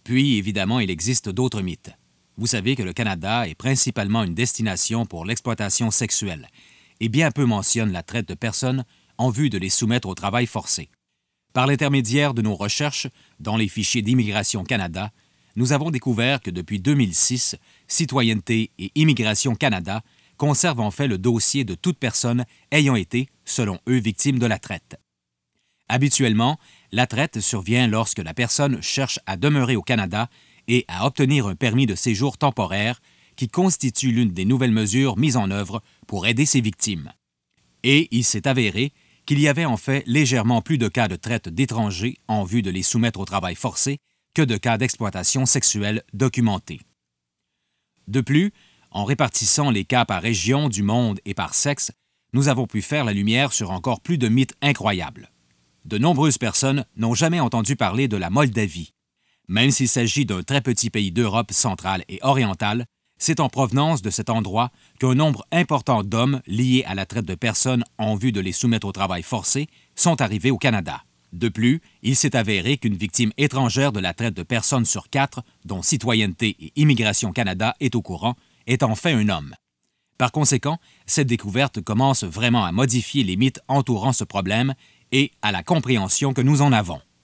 Puis, évidemment, il existe d'autres mythes. Vous savez que le Canada est principalement une destination pour l'exploitation sexuelle, et bien peu mentionne la traite de personnes en vue de les soumettre au travail forcé. Par l'intermédiaire de nos recherches dans les fichiers d'Immigration Canada, nous avons découvert que depuis 2006, Citoyenneté et Immigration Canada conservent en fait le dossier de toute personne ayant été, selon eux, victime de la traite. Habituellement, la traite survient lorsque la personne cherche à demeurer au Canada et à obtenir un permis de séjour temporaire qui constitue l'une des nouvelles mesures mises en œuvre pour aider ces victimes. Et il s'est avéré qu'il y avait en fait légèrement plus de cas de traite d'étrangers en vue de les soumettre au travail forcé que de cas d'exploitation sexuelle documentés. De plus, en répartissant les cas par région du monde et par sexe, nous avons pu faire la lumière sur encore plus de mythes incroyables. De nombreuses personnes n'ont jamais entendu parler de la Moldavie. Même s'il s'agit d'un très petit pays d'Europe centrale et orientale, c'est en provenance de cet endroit qu'un nombre important d'hommes liés à la traite de personnes en vue de les soumettre au travail forcé sont arrivés au Canada. De plus, il s'est avéré qu'une victime étrangère de la traite de personnes sur 4, dont Citoyenneté et Immigration Canada est au courant, est en fait un homme. Par conséquent, cette découverte commence vraiment à modifier les mythes entourant ce problème et à la compréhension que nous en avons.